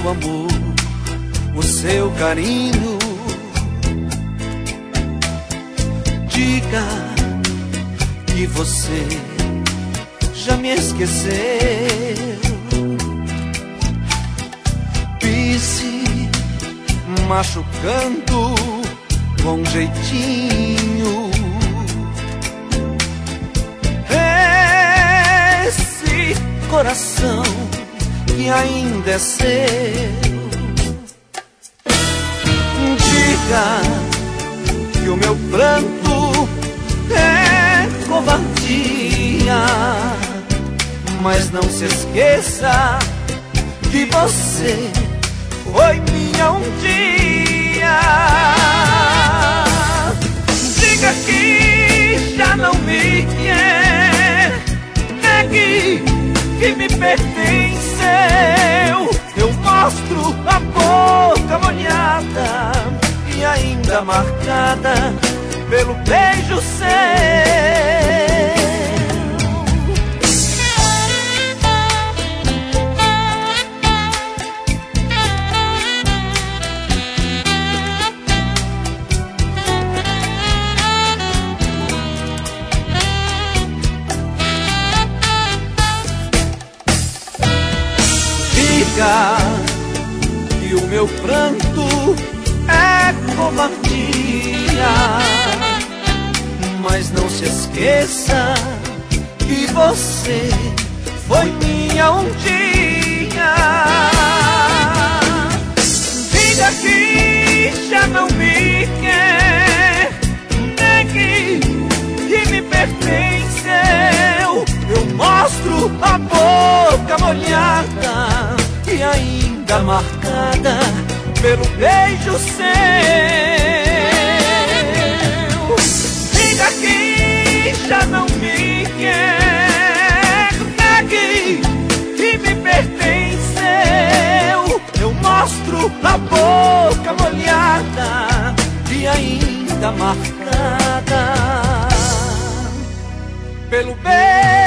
seu amor, o seu carinho. Diga que você já me esqueceu. Pise machucando com jeitinho. Esse coração que ainda é seu. Diga que o meu pranto é covardia, mas não se esqueça que você foi minha um dia. Diga que já não me quer, negue que me pertenceu. Eu mostro a boca molhada e ainda marcada pelo beijo seu. Diga que o meu pranto é covardia, mas não se esqueça que você foi minha um dia. Diga que já não me quer, negue que me pertenceu. Eu mostro a boca molhada e ainda marcada pelo beijo seu. Diga que já não me quer, negue que me pertenceu. Eu mostro a boca molhada e ainda marcada pelo beijo